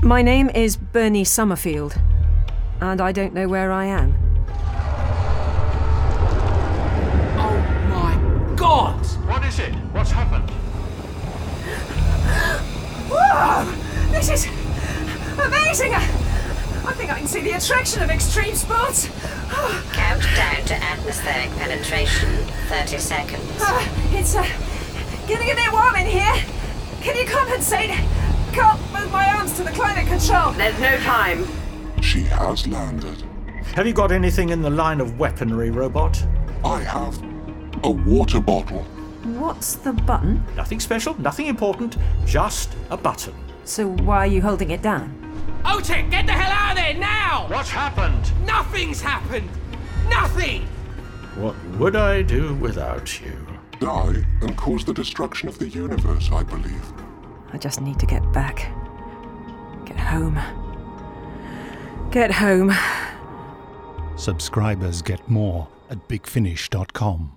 My name is Bernie Summerfield, and I don't know where I am. Oh my God! What is it? What's happened? Whoa! This is amazing! I think I can see the attraction of extreme sports. Countdown to atmospheric penetration, 30 seconds. It's getting a bit warm in here. Can you compensate? Can't move my arms to the climate control. There's no time. She has landed. Have you got anything in the line of weaponry, robot? I have a water bottle. What's the button? Nothing special, nothing important, just a button. So why are you holding it down? Otek, get the hell out of there now! What's happened? Nothing's happened! Nothing! What would I do without you? Die and cause the destruction of the universe, I believe. I just need to get back. Get home. Get home. Subscribers get more at bigfinish.com.